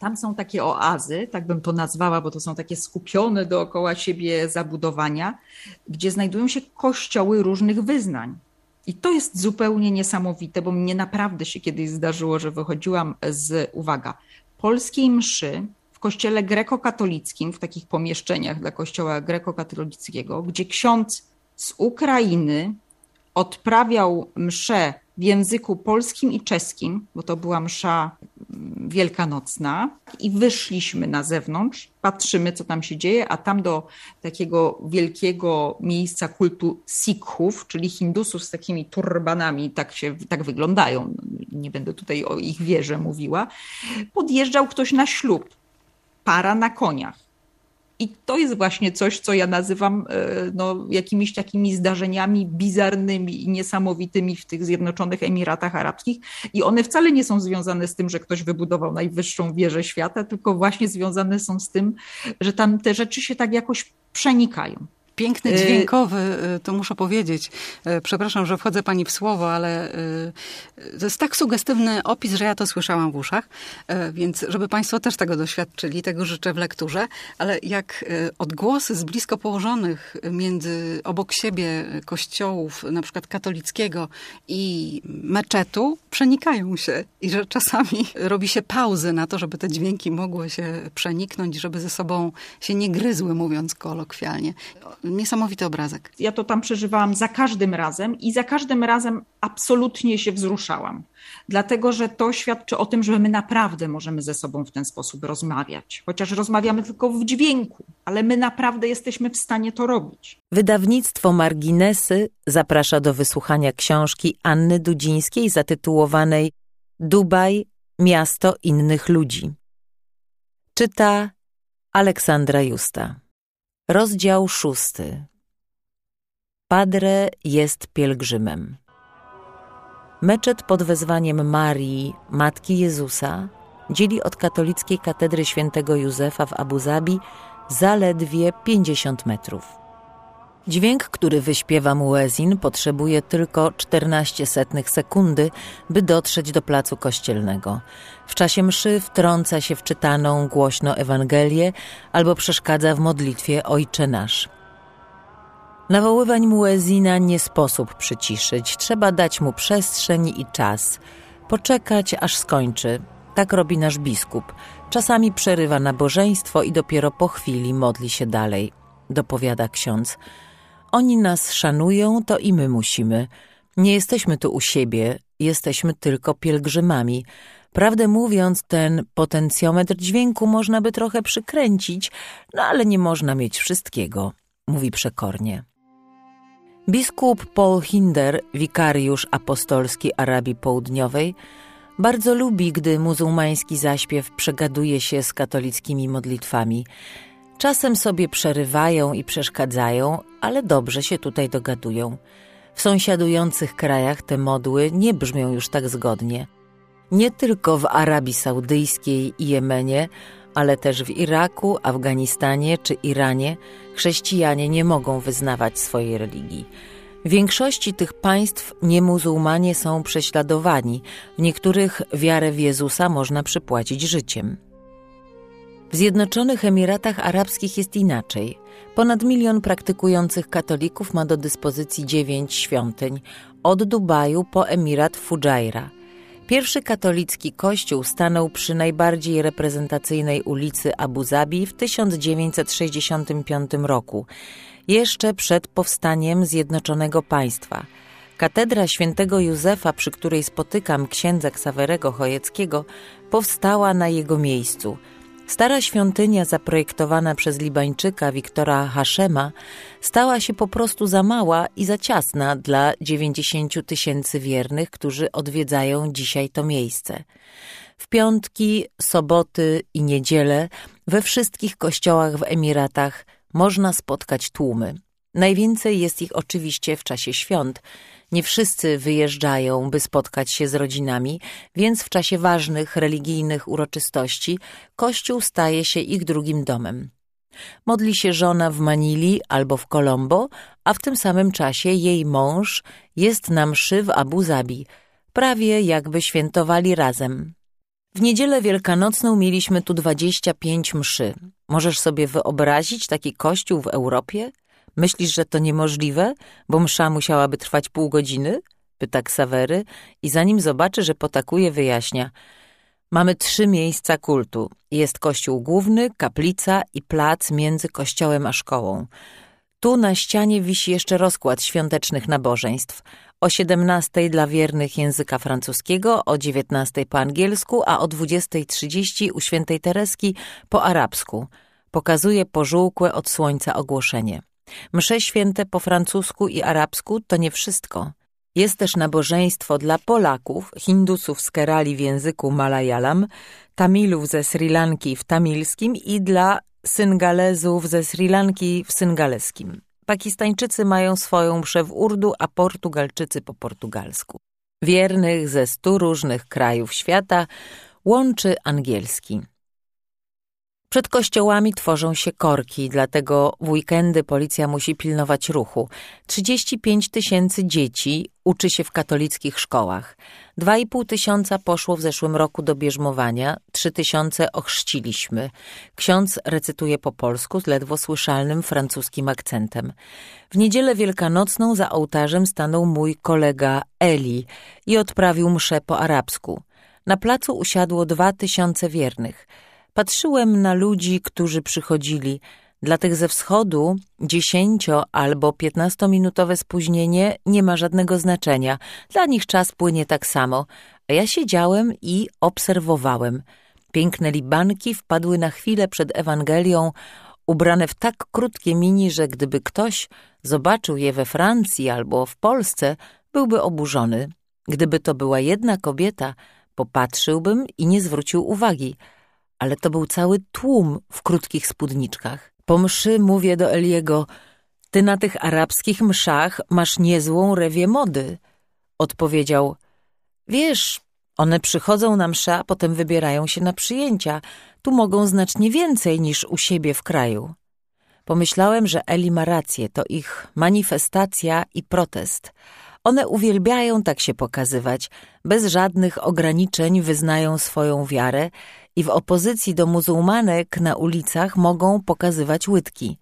Tam są takie oazy, tak bym to nazwała, bo to są takie skupione dookoła siebie zabudowania, gdzie znajdują się kościoły różnych wyznań. I to jest zupełnie niesamowite, bo mnie naprawdę się kiedyś zdarzyło, że wychodziłam z, uwaga, polskiej mszy w kościele grekokatolickim, w takich pomieszczeniach dla kościoła grekokatolickiego, gdzie ksiądz z Ukrainy odprawiał mszę w języku polskim i czeskim, bo to była msza wielkanocna, i wyszliśmy na zewnątrz, patrzymy, co tam się dzieje, a tam do takiego wielkiego miejsca kultu Sikhów, czyli Hindusów z takimi turbanami, tak wyglądają, nie będę tutaj o ich wierze mówiła, podjeżdżał ktoś na ślub, para na koniach. I to jest właśnie coś, co ja nazywam jakimiś takimi zdarzeniami bizarnymi i niesamowitymi w tych Zjednoczonych Emiratach Arabskich. I one wcale nie są związane z tym, że ktoś wybudował najwyższą wieżę świata, tylko właśnie związane są z tym, że tam te rzeczy się tak jakoś przenikają. Piękny, dźwiękowy, to muszę powiedzieć. Przepraszam, że wchodzę pani w słowo, ale to jest tak sugestywny opis, że ja to słyszałam w uszach, więc żeby państwo też tego doświadczyli, tego życzę w lekturze, ale jak odgłosy z blisko położonych obok siebie kościołów, na przykład katolickiego i meczetu, przenikają się i że czasami robi się pauzy na to, żeby te dźwięki mogły się przeniknąć, żeby ze sobą się nie gryzły, mówiąc kolokwialnie. Niesamowity obrazek. Ja to tam przeżywałam za każdym razem i za każdym razem absolutnie się wzruszałam. Dlatego, że to świadczy o tym, że my naprawdę możemy ze sobą w ten sposób rozmawiać. Chociaż rozmawiamy tylko w dźwięku, ale my naprawdę jesteśmy w stanie to robić. Wydawnictwo Marginesy zaprasza do wysłuchania książki Anny Dudzińskiej zatytułowanej Dubaj – miasto innych ludzi. Czyta Aleksandra Justa. Rozdział 6. Padre jest pielgrzymem. Meczet pod wezwaniem Marii, Matki Jezusa, dzieli od katolickiej katedry świętego Józefa w Abu Zabi zaledwie 50 metrów. Dźwięk, który wyśpiewa muezin, potrzebuje tylko 0,14 sekundy, by dotrzeć do placu kościelnego. W czasie mszy wtrąca się w czytaną głośno Ewangelię albo przeszkadza w modlitwie Ojcze Nasz. Nawoływań muezina nie sposób przyciszyć, trzeba dać mu przestrzeń i czas. Poczekać, aż skończy. Tak robi nasz biskup. Czasami przerywa nabożeństwo i dopiero po chwili modli się dalej, dopowiada ksiądz. Oni nas szanują, to i my musimy. Nie jesteśmy tu u siebie, jesteśmy tylko pielgrzymami. Prawdę mówiąc, ten potencjometr dźwięku można by trochę przykręcić, no ale nie można mieć wszystkiego, mówi przekornie. Biskup Paul Hinder, wikariusz apostolski Arabii Południowej, bardzo lubi, gdy muzułmański zaśpiew przegaduje się z katolickimi modlitwami. Czasem sobie przerywają i przeszkadzają, ale dobrze się tutaj dogadują. W sąsiadujących krajach te modły nie brzmią już tak zgodnie. Nie tylko w Arabii Saudyjskiej i Jemenie, ale też w Iraku, Afganistanie czy Iranie chrześcijanie nie mogą wyznawać swojej religii. W większości tych państw niemuzułmanie są prześladowani, w niektórych wiarę w Jezusa można przypłacić życiem. W Zjednoczonych Emiratach Arabskich jest inaczej. Ponad 1 milion praktykujących katolików ma do dyspozycji 9 świątyń, od Dubaju po Emirat Fudżajra. Pierwszy katolicki kościół stanął przy najbardziej reprezentacyjnej ulicy Abu Zabi w 1965 roku, jeszcze przed powstaniem Zjednoczonego Państwa. Katedra świętego Józefa, przy której spotykam księdza Ksawerego Chojeckiego, powstała na jego miejscu. Stara świątynia zaprojektowana przez Libańczyka Wiktora Haszema stała się po prostu za mała i za ciasna dla 90 000 wiernych, którzy odwiedzają dzisiaj to miejsce. W piątki, soboty i niedziele we wszystkich kościołach w Emiratach można spotkać tłumy. Najwięcej jest ich oczywiście w czasie świąt. Nie wszyscy wyjeżdżają, by spotkać się z rodzinami, więc w czasie ważnych religijnych uroczystości kościół staje się ich drugim domem. Modli się żona w Manili albo w Colombo, a w tym samym czasie jej mąż jest na mszy w Abu Zabi, prawie jakby świętowali razem. W niedzielę wielkanocną mieliśmy tu 25 mszy. Możesz sobie wyobrazić taki kościół w Europie? Myślisz, że to niemożliwe, bo msza musiałaby trwać pół godziny? Pyta Ksawery i zanim zobaczy, że potakuje, wyjaśnia. Mamy 3 miejsca kultu. Jest kościół główny, kaplica i plac między kościołem a szkołą. Tu na ścianie wisi jeszcze rozkład świątecznych nabożeństw. O 17:00 dla wiernych języka francuskiego, o 19:00 po angielsku, a o 20:30 u świętej Tereski po arabsku. Pokazuje pożółkłe od słońca ogłoszenie. Msze święte po francusku i arabsku to nie wszystko. Jest też nabożeństwo dla Polaków, Hindusów z Kerali w języku Malayalam, Tamilów ze Sri Lanki w tamilskim i dla Syngalezów ze Sri Lanki w syngaleskim. Pakistańczycy mają swoją mszę w urdu, a Portugalczycy po portugalsku. Wiernych ze 100 różnych krajów świata łączy angielski. Przed kościołami tworzą się korki, dlatego w weekendy policja musi pilnować ruchu. 35 000 dzieci uczy się w katolickich szkołach. 2,5 tysiąca poszło w zeszłym roku do bierzmowania, 3 000 ochrzciliśmy. Ksiądz recytuje po polsku z ledwo słyszalnym francuskim akcentem. W niedzielę wielkanocną za ołtarzem stanął mój kolega Eli i odprawił mszę po arabsku. Na placu usiadło 2000 wiernych. Patrzyłem na ludzi, którzy przychodzili. Dla tych ze wschodu 10- albo 15-minutowe spóźnienie nie ma żadnego znaczenia. Dla nich czas płynie tak samo. A ja siedziałem i obserwowałem. Piękne Libanki wpadły na chwilę przed Ewangelią, ubrane w tak krótkie mini, że gdyby ktoś zobaczył je we Francji albo w Polsce, byłby oburzony. Gdyby to była jedna kobieta, popatrzyłbym i nie zwrócił uwagi. Ale to był cały tłum w krótkich spódniczkach. Po mszy mówię do Eliego, ty na tych arabskich mszach masz niezłą rewię mody. Odpowiedział, wiesz, one przychodzą na mszę, a potem wybierają się na przyjęcia. Tu mogą znacznie więcej niż u siebie w kraju. Pomyślałem, że Eli ma rację, to ich manifestacja i protest. One uwielbiają tak się pokazywać, bez żadnych ograniczeń wyznają swoją wiarę i w opozycji do muzułmanek na ulicach mogą pokazywać łydki.